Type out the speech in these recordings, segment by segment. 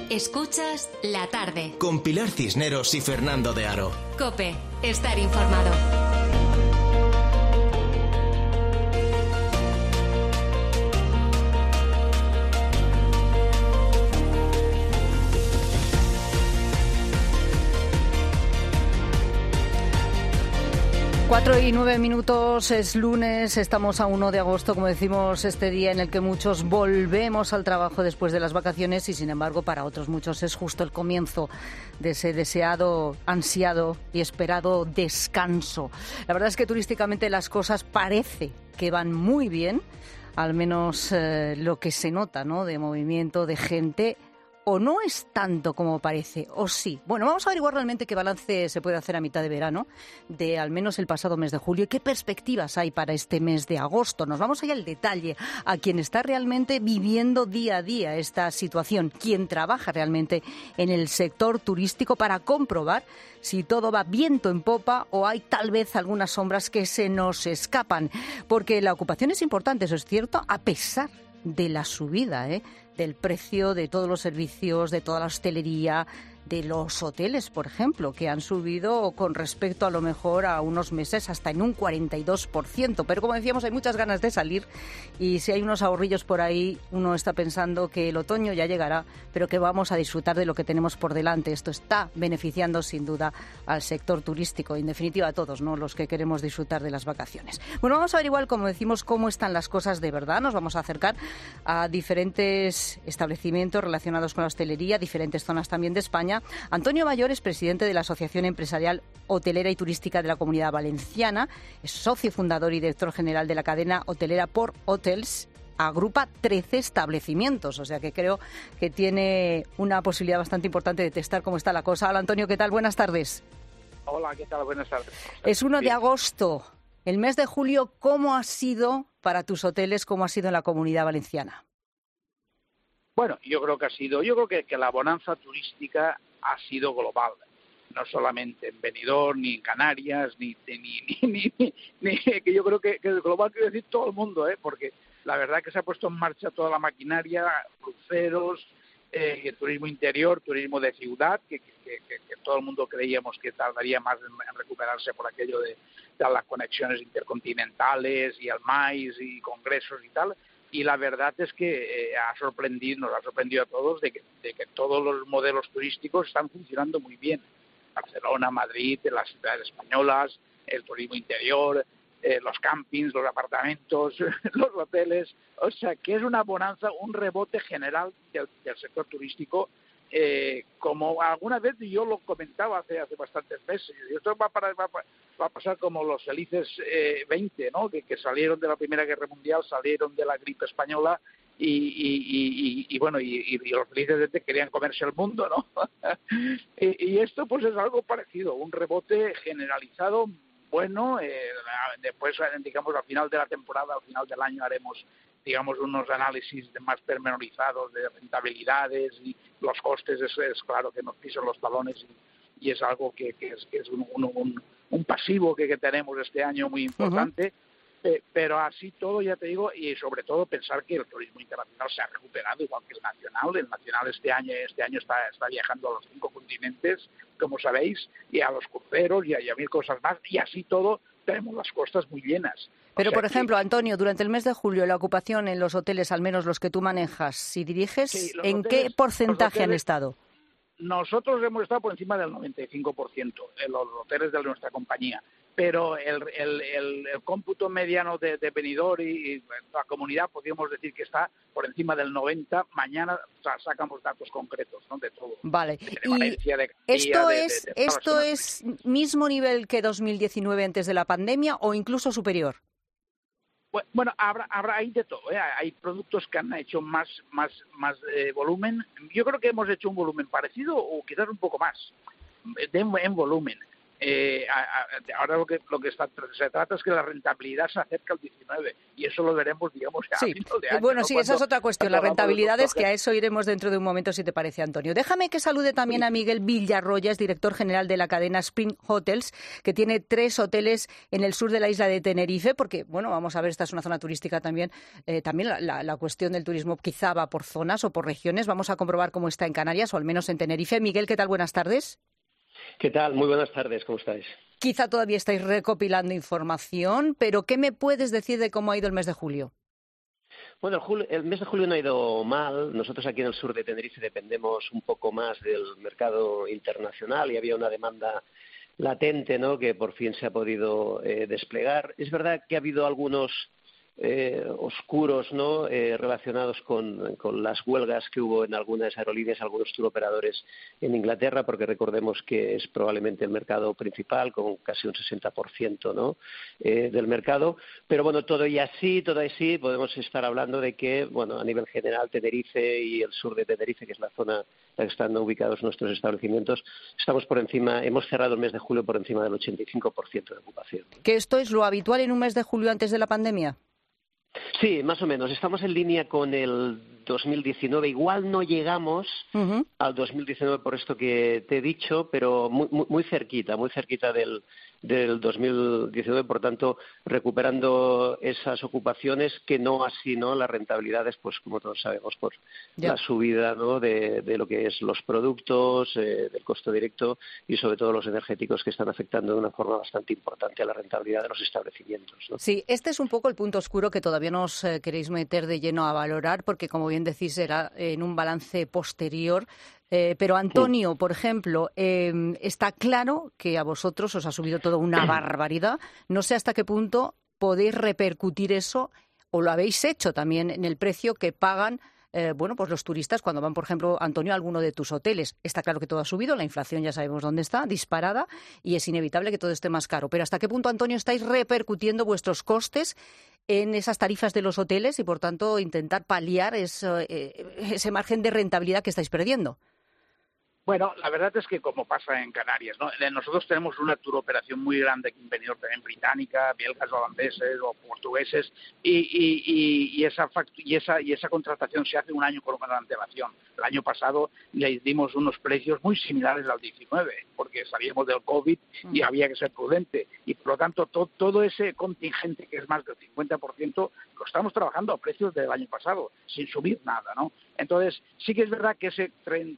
Escuchas La Tarde. Con Pilar Cisneros y Fernando de Aro. COPE. Estar informado. Cuatro y 9 minutos, es lunes, estamos a 1 de agosto, como decimos, este día en el que muchos volvemos al trabajo después de las vacaciones y, sin embargo, para otros muchos es justo el comienzo de ese deseado, ansiado y esperado descanso. La verdad es que turísticamente las cosas parece que van muy bien, al menos lo que se nota, ¿no?, de movimiento, de gente. ¿O no es tanto como parece? ¿O sí? Bueno, vamos a averiguar realmente qué balance se puede hacer a mitad de verano de al menos el pasado mes de julio y qué perspectivas hay para este mes de agosto. Nos vamos allá al detalle, a quien está realmente viviendo día a día esta situación, quien trabaja realmente en el sector turístico para comprobar si todo va viento en popa o hay tal vez algunas sombras que se nos escapan. Porque la ocupación es importante, eso es cierto, a pesar de la subida, del precio de todos los servicios, de toda la hostelería, de los hoteles, por ejemplo, que han subido con respecto a lo mejor a unos meses hasta en un 42%. Pero como decíamos, hay muchas ganas de salir y si hay unos ahorrillos por ahí, uno está pensando que el otoño ya llegará, pero que vamos a disfrutar de lo que tenemos por delante. Esto está beneficiando sin duda al sector turístico, en definitiva a todos, ¿no?, los que queremos disfrutar de las vacaciones. Bueno, vamos a ver igual, como decimos, cómo están las cosas de verdad. Nos vamos a acercar a diferentes establecimientos relacionados con la hostelería, diferentes zonas también de España. Antonio Mayor es presidente de la Asociación Empresarial Hotelera y Turística de la Comunidad Valenciana, es socio fundador y director general de la cadena hotelera Port Hotels. Agrupa 13 establecimientos, o sea que creo que tiene una posibilidad bastante importante de testar cómo está la cosa. Hola Antonio, ¿qué tal? Buenas tardes. Hola, ¿qué tal? Buenas tardes. Es 1 de agosto. El mes de julio, ¿cómo ha sido para tus hoteles? ¿Cómo ha sido en la Comunidad Valenciana? Bueno, yo creo que la bonanza turística ha sido global, no solamente en Benidorm, ni en Canarias, ni que yo creo que es global, quiero decir todo el mundo, porque la verdad que se ha puesto en marcha toda la maquinaria, cruceros, turismo interior, turismo de ciudad, que todo el mundo creíamos que tardaría más en recuperarse por aquello de las conexiones intercontinentales y el MAIS y congresos y tal. Y la verdad es que nos ha sorprendido a todos de que todos los modelos turísticos están funcionando muy bien. Barcelona, Madrid, las ciudades españolas, el turismo interior, los campings, los apartamentos, los hoteles. O sea, que es una bonanza, un rebote general del sector turístico. Como alguna vez yo lo comentaba hace bastantes meses, esto va a pasar como los felices 20, ¿no? Que salieron de la Primera Guerra Mundial, salieron de la gripe española y los felices 20 querían comerse el mundo, ¿no? y esto pues es algo parecido, un rebote generalizado bueno. Después, digamos, al final de la temporada, al final del año haremos, digamos, unos análisis más pormenorizados de rentabilidades y los costes. Es claro que nos pisan los talones y es algo que es un pasivo que tenemos este año muy importante. Pero así todo, ya te digo, y sobre todo pensar que el turismo internacional se ha recuperado igual que el nacional. El nacional este año está viajando a los 5 continentes, como sabéis, y a los cruceros y a mil cosas más, y así todo tenemos las costas muy llenas. Pero, por ejemplo, Antonio, durante el mes de julio, la ocupación en los hoteles, al menos los que tú manejas, si diriges, sí, ¿en qué porcentaje han estado? Nosotros hemos estado por encima del 95% en los hoteles de nuestra compañía, pero el cómputo mediano de Benidorm y la comunidad podríamos decir que está por encima del 90%. Mañana sacamos datos concretos, ¿no?, de todo. Vale. De Valencia, de Castilla, ¿Esto es mismo nivel que 2019 antes de la pandemia o incluso superior? Bueno, habrá hay de todo, Hay productos que han hecho más volumen. Yo creo que hemos hecho un volumen parecido o quizás un poco más en volumen. Ahora lo que se trata es que la rentabilidad se acerque al 19 y eso lo veremos, digamos, a sí. final de año. Bueno, ¿no? sí, esa es otra cuestión, la rentabilidad, es que a que eso iremos dentro de un momento, si te parece, Antonio. Déjame que salude también a Miguel Villarroya, es director general de la cadena Spring Hotels, que tiene 3 hoteles en el sur de la isla de Tenerife, porque, bueno, vamos a ver, esta es una zona turística también, la cuestión del turismo quizá va por zonas o por regiones. Vamos a comprobar cómo está en Canarias, o al menos en Tenerife. Miguel, ¿qué tal? Buenas tardes. ¿Qué tal? Muy buenas tardes, ¿cómo estáis? Quizá todavía estáis recopilando información, pero ¿qué me puedes decir de cómo ha ido el mes de julio? Bueno, el mes de julio no ha ido mal. Nosotros aquí en el sur de Tenerife dependemos un poco más del mercado internacional y había una demanda latente, ¿no?, que por fin se ha podido desplegar. Es verdad que ha habido algunos oscuros, ¿no?, relacionados con las huelgas que hubo en algunas aerolíneas, algunos touroperadores en Inglaterra, porque recordemos que es probablemente el mercado principal, con casi un 60%, ¿no?, del mercado. Pero bueno, todo así, podemos estar hablando de que, bueno, a nivel general, Tenerife y el sur de Tenerife, que es la zona en la que están ubicados nuestros establecimientos, estamos por encima, hemos cerrado el mes de julio por encima del 85% de ocupación. ¿Que esto es lo habitual en un mes de julio antes de la pandemia? Sí, más o menos. Estamos en línea con el 2019. Igual no llegamos al 2019 por esto que te he dicho, pero muy cerquita del 2019. Por tanto, recuperando esas ocupaciones, que no así, ¿no?, las rentabilidades, pues como todos sabemos, por la subida, ¿no?, de lo que es los productos, del costo directo y sobre todo los energéticos, que están afectando de una forma bastante importante a la rentabilidad de los establecimientos, ¿no? Sí, este es un poco el punto oscuro que todavía no os queréis meter de lleno a valorar, porque como bien decís, era en un balance posterior. Pero Antonio, por ejemplo, está claro que a vosotros os ha subido todo una barbaridad. No sé hasta qué punto podéis repercutir eso, o lo habéis hecho también en el precio que pagan pues los turistas cuando van, por ejemplo, Antonio, a alguno de tus hoteles. Está claro que todo ha subido, la inflación ya sabemos dónde está, disparada, y es inevitable que todo esté más caro. Pero ¿hasta qué punto, Antonio, estáis repercutiendo vuestros costes en esas tarifas de los hoteles y, por tanto, intentar paliar ese margen de rentabilidad que estáis perdiendo? Bueno, la verdad es que como pasa en Canarias, ¿no? Nosotros tenemos una turoperación muy grande aquí en Benidorm, también británica, belgas, holandeses o portugueses, y esa contratación se hace un año con una antelación. El año pasado le dimos unos precios muy similares al 19, porque salíamos del COVID y había que ser prudente, y por lo tanto todo ese contingente, que es más del 50%, lo estamos trabajando a precios del año pasado, sin subir nada, ¿no? Entonces, sí que es verdad que ese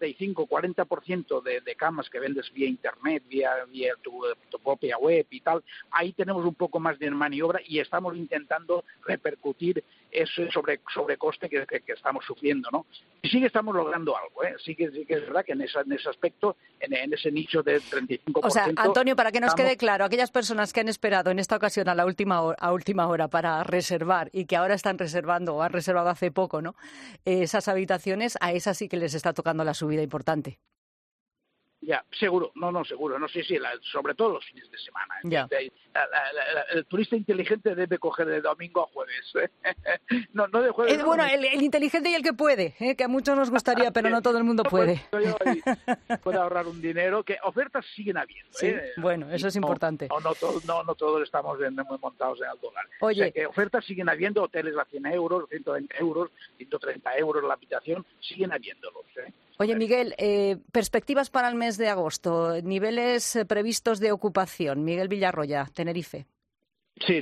35-40% de camas que vendes vía Internet, vía tu propia web y tal, ahí tenemos un poco más de maniobra y estamos intentando repercutir ese sobrecoste que estamos sufriendo, ¿no? Y sí que estamos logrando algo, ¿eh? Sí que es verdad que en ese aspecto, en ese nicho del 35%... O sea, Antonio, para que nos quede claro, aquellas personas que han esperado en esta ocasión a última hora para reservar y que ahora están reservando o han reservado hace poco, ¿no?, esas habitaciones, a esas sí que les está tocando la subida importante. Ya, seguro, seguro, no sé si sobre todo los fines de semana. Ya. El turista inteligente debe coger de domingo a jueves, no de jueves. Bueno, el inteligente y el que puede, que a muchos nos gustaría, pero no todo el mundo puede. Puede ahorrar un dinero, que ofertas siguen habiendo. Sí, bueno, eso es importante. No todos estamos muy montados en el dólar. Oye, o sea, que ofertas siguen habiendo, hoteles a 100 euros, 120 euros, 130 euros la habitación, siguen habiéndolos. Oye, Miguel, perspectivas para el mes de agosto, niveles previstos de ocupación. Miguel Villarroya, Tenerife. Sí,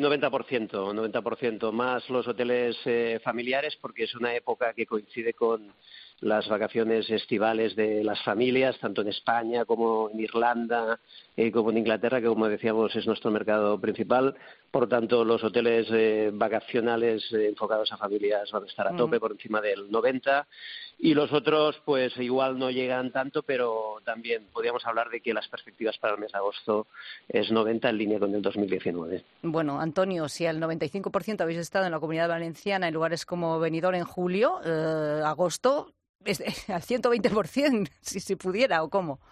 90%, más los hoteles familiares, porque es una época que coincide con las vacaciones estivales de las familias, tanto en España como en Irlanda, como en Inglaterra, que como decíamos es nuestro mercado principal. Por tanto, los hoteles vacacionales enfocados a familias van a estar a tope, por encima del 90%. Y los otros, pues igual no llegan tanto, pero también podríamos hablar de que las perspectivas para el mes de agosto es 90%, en línea con el 2019. Bueno, Antonio, si al 95% habéis estado en la Comunidad Valenciana en lugares como Benidorm en julio, agosto al 120%, si pudiera, ¿o cómo?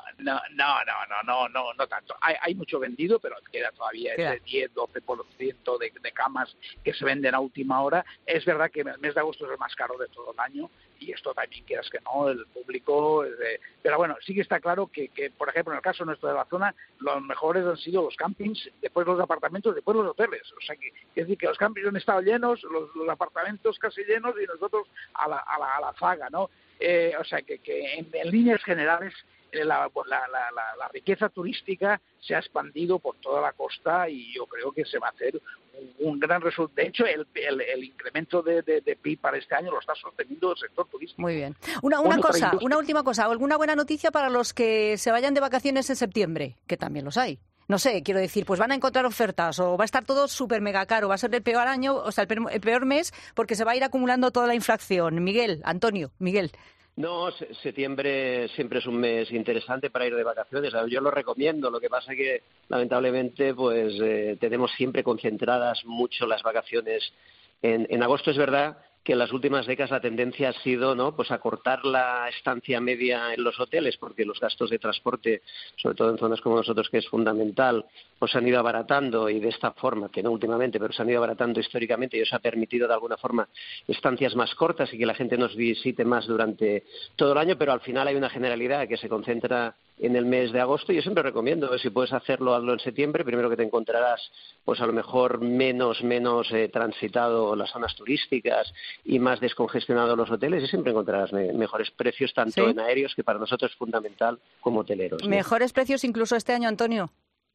No tanto. Hay mucho vendido, pero queda todavía ese 10-12% de camas que se venden a última hora. Es verdad que el mes de agosto es el más caro de todo el año, y esto también, quieras que no, el público... pero bueno, sí que está claro que, por ejemplo, en el caso nuestro de la zona, los mejores han sido los campings, después los apartamentos, después los hoteles. O sea, que es decir, que los campings han estado llenos, los apartamentos casi llenos, y nosotros a la zaga, ¿no? O sea, que en líneas generales la riqueza turística se ha expandido por toda la costa, y yo creo que se va a hacer un gran resultado. De hecho, el incremento de PIB para este año lo está sosteniendo el sector turístico. Muy bien. Una última cosa. ¿Alguna buena noticia para los que se vayan de vacaciones en septiembre? Que también los hay. No sé, quiero decir, pues van a encontrar ofertas, o va a estar todo súper mega caro, va a ser el peor año, o sea, el peor mes, porque se va a ir acumulando toda la inflación. Miguel. No, septiembre siempre es un mes interesante para ir de vacaciones. Yo lo recomiendo. Lo que pasa es que, lamentablemente, pues tenemos siempre concentradas mucho las vacaciones en agosto. Es verdad que en las últimas décadas la tendencia ha sido, ¿no?, pues acortar la estancia media en los hoteles, porque los gastos de transporte, sobre todo en zonas como nosotros, que es fundamental, pues se han ido abaratando, y de esta forma, que no últimamente, pero se han ido abaratando históricamente, y eso ha permitido de alguna forma estancias más cortas y que la gente nos visite más durante todo el año, pero al final hay una generalidad que se concentra en el mes de agosto. Yo siempre recomiendo, si puedes hazlo en septiembre. Primero, que te encontrarás pues a lo mejor menos transitado las zonas turísticas y más descongestionado los hoteles, y siempre encontrarás mejores precios, tanto en aéreos, que para nosotros es fundamental, como hoteleros, ¿no? ¿Mejores precios incluso este año, Antonio?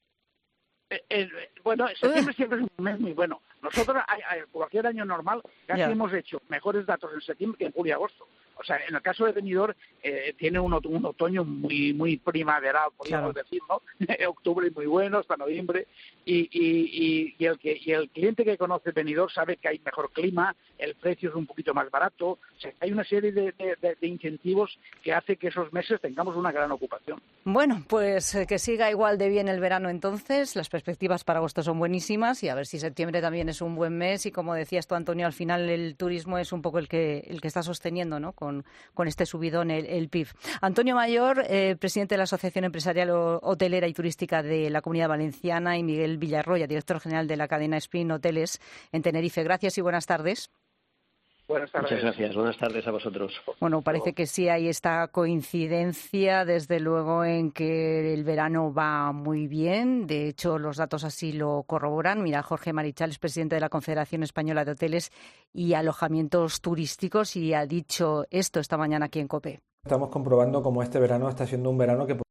Bueno, septiembre siempre es un mes muy bueno. Nosotros, cualquier año normal, casi hemos hecho mejores datos en septiembre que en julio y agosto. O sea, en el caso de Benidorm, tiene un otoño muy primaveral, podríamos decir, ¿no? Octubre muy bueno, hasta noviembre, y el cliente que conoce Benidorm sabe que hay mejor clima, el precio es un poquito más barato. O sea, hay una serie de incentivos que hace que esos meses tengamos una gran ocupación. Bueno, pues que siga igual de bien el verano entonces. Las perspectivas para agosto son buenísimas, y a ver si septiembre también es un buen mes, y como decías tú, Antonio, al final el turismo es un poco el que está sosteniendo, ¿no?, con este subidón el PIB. Antonio Mayor, presidente de la Asociación Empresarial Hotelera y Turística de la Comunidad Valenciana, y Miguel Villarroya, director general de la cadena Spin Hoteles en Tenerife. Gracias y buenas tardes. Buenas tardes. Muchas gracias. Buenas tardes a vosotros. Bueno, parece que sí hay esta coincidencia, desde luego, en que el verano va muy bien. De hecho, los datos así lo corroboran. Mira, Jorge Marichal es presidente de la Confederación Española de Hoteles y Alojamientos Turísticos, y ha dicho esto esta mañana aquí en COPE. Estamos comprobando cómo este verano está siendo un verano que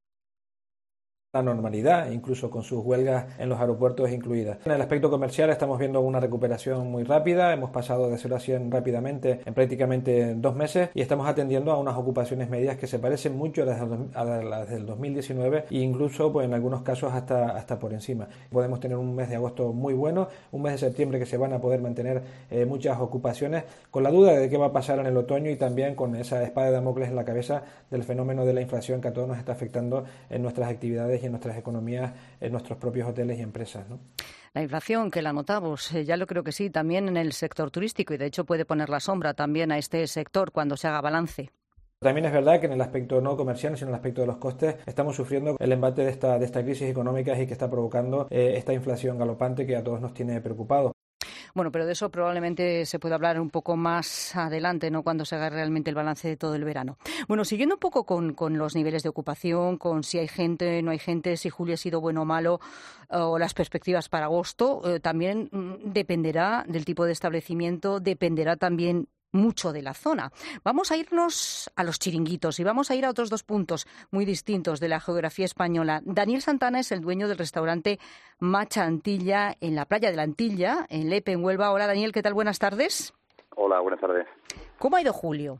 la normalidad, incluso con sus huelgas en los aeropuertos incluidas. En el aspecto comercial estamos viendo una recuperación muy rápida. Hemos pasado de 0 a 100 rápidamente en prácticamente 2 meses, y estamos atendiendo a unas ocupaciones medias que se parecen mucho a las del 2019, e incluso pues en algunos casos hasta por encima. Podemos tener un mes de agosto muy bueno, un mes de septiembre que se van a poder mantener muchas ocupaciones, con la duda de qué va a pasar en el otoño, y también con esa espada de Damocles en la cabeza del fenómeno de la inflación que a todos nos está afectando en nuestras actividades y en nuestras economías, en nuestros propios hoteles y empresas, ¿no? La inflación, que la notamos, ya lo creo que sí, también en el sector turístico, y de hecho puede poner la sombra también a este sector cuando se haga balance. También es verdad que en el aspecto no comercial, sino en el aspecto de los costes, estamos sufriendo el embate de esta crisis económica, y que está provocando esta inflación galopante que a todos nos tiene preocupados. Bueno, pero de eso probablemente se pueda hablar un poco más adelante, ¿no?, cuando se haga realmente el balance de todo el verano. Bueno, siguiendo un poco con los niveles de ocupación, con si hay gente, no hay gente, si julio ha sido bueno o malo, o las perspectivas para agosto, también dependerá del tipo de establecimiento, dependerá también mucho de la zona. Vamos a irnos a los chiringuitos, y vamos a ir a otros 2 puntos muy distintos de la geografía española. Daniel Santana es el dueño del restaurante Macha Antilla en la playa de la Antilla, en Lepe, en Huelva. Hola, Daniel, ¿qué tal? Buenas tardes. Hola, buenas tardes. ¿Cómo ha ido julio?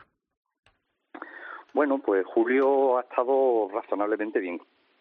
Bueno, pues julio ha estado razonablemente bien.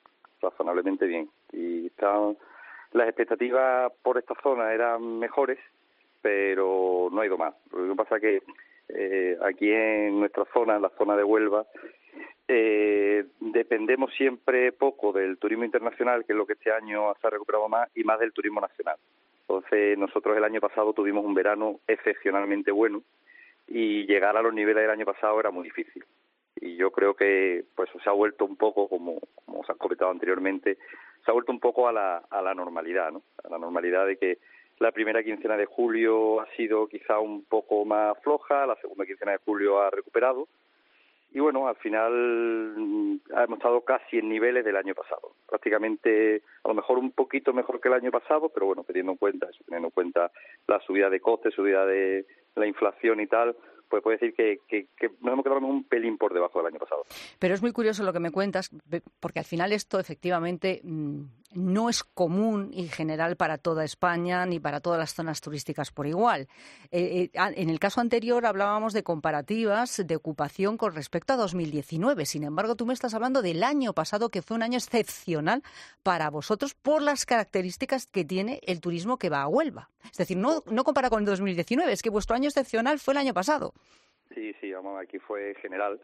Y las expectativas por esta zona eran mejores, pero no ha ido más. Lo que pasa es que aquí en nuestra zona, en la zona de Huelva, dependemos siempre poco del turismo internacional, que es lo que este año se ha recuperado más, y más del turismo nacional. Entonces, nosotros el año pasado tuvimos un verano excepcionalmente bueno, y llegar a los niveles del año pasado era muy difícil. Y yo creo que pues se ha vuelto un poco, como os han comentado anteriormente, se ha vuelto un poco a la normalidad, ¿no? A la normalidad de que la primera quincena de julio ha sido quizá un poco más floja, la segunda quincena de julio ha recuperado, y bueno, al final hemos estado casi en niveles del año pasado, prácticamente a lo mejor un poquito mejor que el año pasado, pero bueno, teniendo en cuenta la subida de costes, subida de la inflación y tal, pues puede decir que nos hemos quedado un pelín por debajo del año pasado. Pero es muy curioso lo que me cuentas, porque al final esto efectivamente no es común y general para toda España ni para todas las zonas turísticas por igual. En el caso anterior hablábamos de comparativas de ocupación con respecto a 2019. Sin embargo, tú me estás hablando del año pasado, que fue un año excepcional para vosotros por las características que tiene el turismo que va a Huelva. Es decir, no compara con 2019, es que vuestro año excepcional fue el año pasado. Sí, vamos, aquí fue general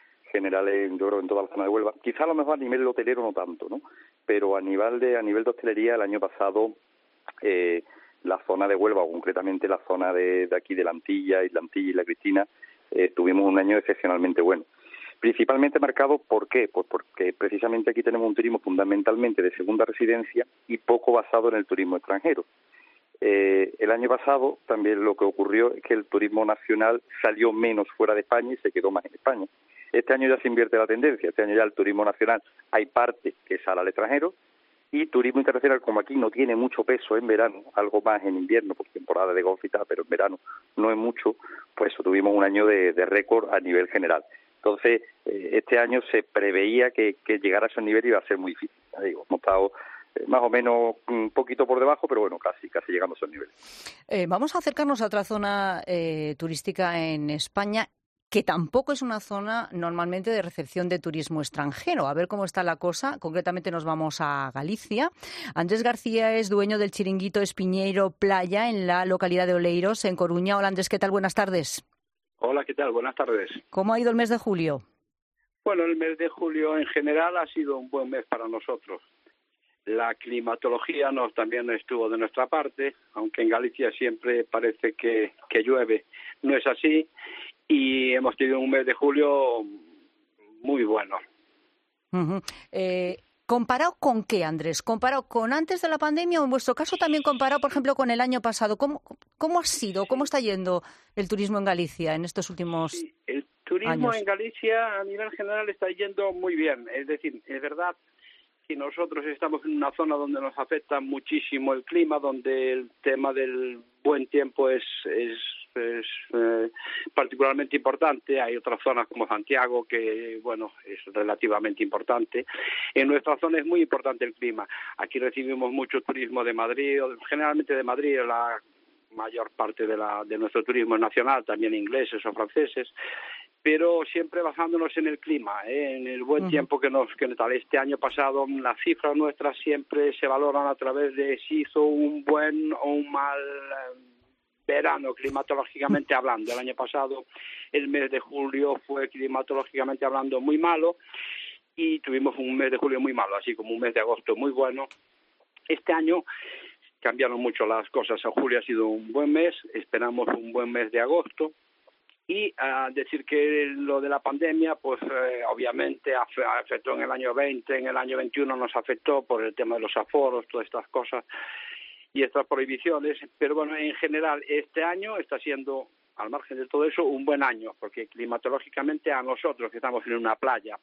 yo creo en toda la zona de Huelva. Quizá a lo mejor a nivel hotelero no tanto, ¿no? Pero a nivel de hostelería el año pasado la zona de Huelva, o concretamente la zona de aquí de la Antilla y la Cristina, tuvimos un año excepcionalmente bueno. Principalmente marcado, ¿por qué? Pues porque precisamente aquí tenemos un turismo fundamentalmente de segunda residencia y poco basado en el turismo extranjero. El año pasado también lo que ocurrió es que el turismo nacional salió menos fuera de España y se quedó más en España. Este año ya se invierte la tendencia, este año ya el turismo nacional hay parte que sale al extranjero y turismo internacional, como aquí no tiene mucho peso en verano, algo más en invierno por temporada de golf y tal, pero en verano no es mucho, pues tuvimos un año de récord a nivel general. Entonces, este año se preveía que llegar a esos niveles iba a ser muy difícil. Ya digo, hemos estado más o menos un poquito por debajo, pero bueno, casi llegando a esos niveles. Vamos a acercarnos a otra zona turística en España, que tampoco es una zona normalmente de recepción de turismo extranjero. A ver cómo está la cosa. Concretamente nos vamos a Galicia. Andrés García es dueño del chiringuito Espiñeiro Playa en la localidad de Oleiros, en Coruña. Hola Andrés, ¿qué tal? Buenas tardes. Hola, ¿qué tal? Buenas tardes. ¿Cómo ha ido el mes de julio? Bueno, el mes de julio en general ha sido un buen mes para nosotros. La climatología también estuvo de nuestra parte, aunque en Galicia siempre parece que llueve. No es así y hemos tenido un mes de julio muy bueno. Uh-huh. ¿Comparado con qué, Andrés? ¿Comparado con antes de la pandemia o en vuestro caso también comparado, por ejemplo, con el año pasado? ¿Cómo ha sido? ¿Cómo está yendo el turismo en Galicia en estos últimos años? El turismo en Galicia a nivel general está yendo muy bien. Es decir, es verdad que nosotros estamos en una zona donde nos afecta muchísimo el clima, donde el tema del buen tiempo es particularmente importante. Hay otras zonas como Santiago que, bueno, es relativamente importante. En nuestra zona es muy importante el clima. Aquí recibimos mucho turismo de Madrid, generalmente de Madrid, la mayor parte de nuestro turismo es nacional, también ingleses o franceses, pero siempre basándonos en el clima, en el buen tiempo que tal. Este año pasado las cifras nuestras siempre se valoran a través de si hizo un buen o un mal verano climatológicamente hablando. El año pasado el mes de julio fue climatológicamente hablando muy malo y tuvimos un mes de julio muy malo, así como un mes de agosto muy bueno. Este año cambiaron mucho las cosas. Julio ha sido un buen mes, esperamos un buen mes de agosto. Y decir que lo de la pandemia, pues obviamente afectó en el año 20, en el año 21 nos afectó por el tema de los aforos, todas estas cosas y estas prohibiciones. Pero bueno, en general este año está siendo, al margen de todo eso, un buen año, porque climatológicamente a nosotros que estamos en una playa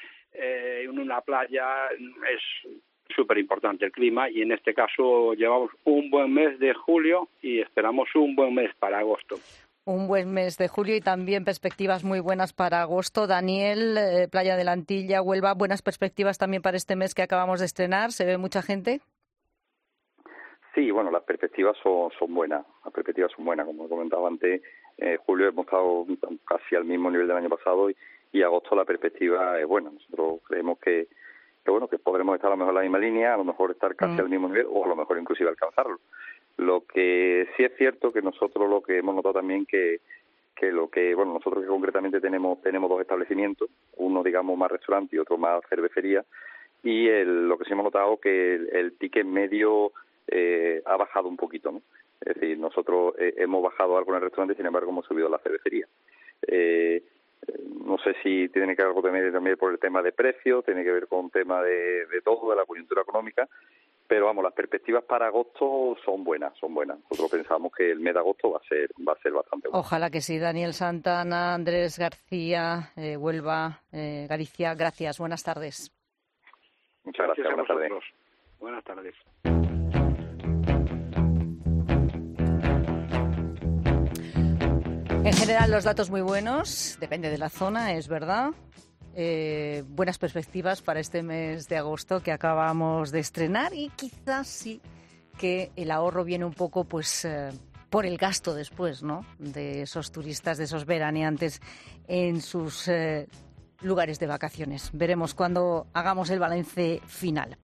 es súper importante el clima y en este caso llevamos un buen mes de julio y esperamos un buen mes para agosto. Un buen mes de julio y también perspectivas muy buenas para agosto. Daniel, Playa de la Antilla, Huelva, buenas perspectivas también para este mes que acabamos de estrenar. ¿Se ve mucha gente? Sí, bueno, las perspectivas son buenas. Las perspectivas son buenas. Como comentaba antes, julio hemos estado casi al mismo nivel del año pasado y agosto la perspectiva es buena. Nosotros creemos que podremos estar a lo mejor en la misma línea, a lo mejor estar casi al mismo nivel o a lo mejor inclusive alcanzarlo. Lo que sí es cierto que nosotros lo que hemos notado también nosotros que concretamente tenemos dos establecimientos, uno digamos más restaurante y otro más cervecería, y lo que sí hemos notado que el ticket medio ha bajado un poquito, ¿no? Es decir, nosotros hemos bajado algo en el restaurante, sin embargo hemos subido la cervecería. No sé si tiene que ver algo también por el tema de precios, tiene que ver con un tema de todo, de la coyuntura económica, pero vamos, las perspectivas para agosto son buenas. Nosotros pensamos que el mes de agosto va a ser bastante bueno. Ojalá que sí. Daniel Santana, Andrés García, Huelva, Galicia, gracias. Buenas tardes. Muchas gracias. Buenas tardes. Buenas tardes. En general, los datos muy buenos, depende de la zona, es verdad. Buenas perspectivas para este mes de agosto que acabamos de estrenar y quizás sí que el ahorro viene un poco pues por el gasto después, ¿no? De esos turistas, de esos veraneantes en sus lugares de vacaciones. Veremos cuando hagamos el balance final.